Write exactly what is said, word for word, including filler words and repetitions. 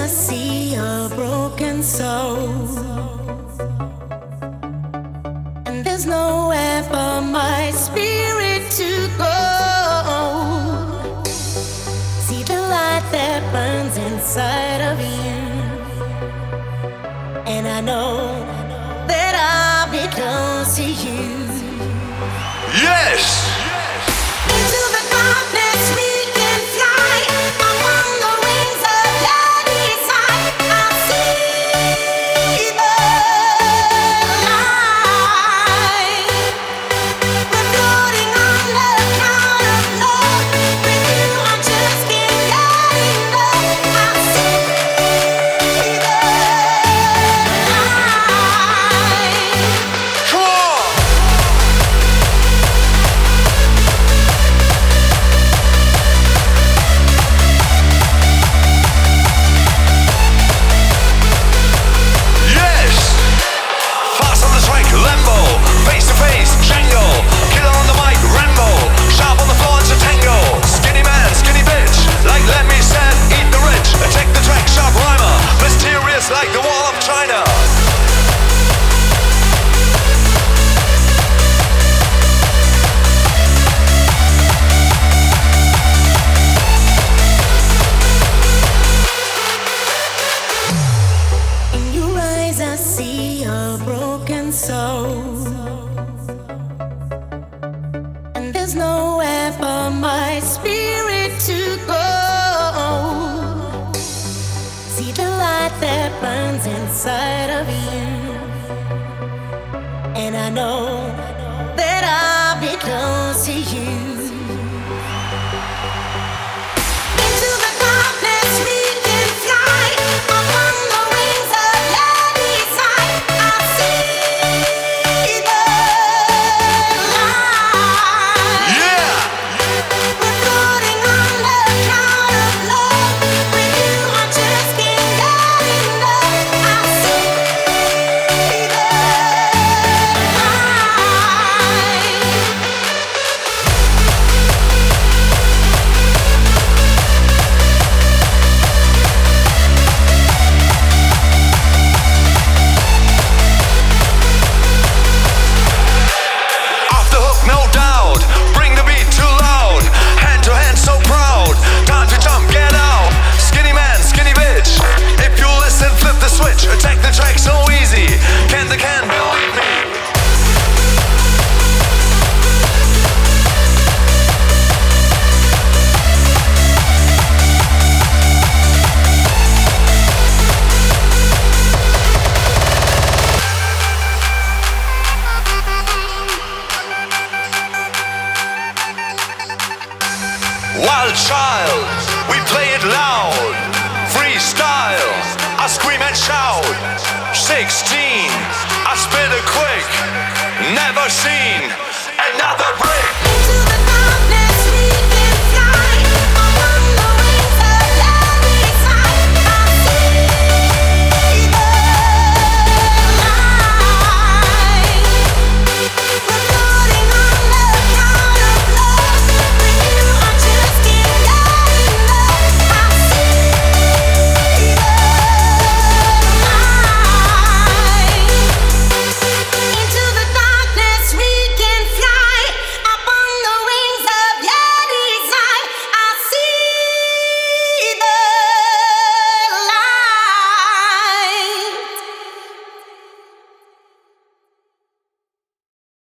I see a broken soul, and there's nowhere for my spirit to go. See the light that burns inside of you, and I know that I'll be close to you. Yes! Into the darkness we can fly, among the wings of your desire. I'll see the light. We're floating on the cloud of love. With you I just can't get enough. I'll see the light. Come on! Yes! Fast on the track, Lambo. Face to face, Django. Killer on the mic, Rambo. Sharp on the floor, it's a tango. Skinny man, skinny bitch. Like let me said, eat the rich. Attack the track, sharp rhymer. Mysterious like the wall of China. In your eyes I see a broken soul, and there's nowhere for my spirit to go. See the light that burns inside of you, and I know that I'll be close to you. Into the darkness we can fly, among the wings of your desire. I'll see the light. Yeah! We're floating on the cloud of love. With you I just can't get enough. I'll see the Off the hook, no doubt. Bring the beat too loud. Hand to hand, so proud. Time to jump, get out. Skinny man, skinny bitch. If you listen, flip the switch. Attack the track so easy. Can the can believe me? Wild child, we play it loud. Freestyle, I scream and shout. Sixteen, I spit it quick. Never seen another break.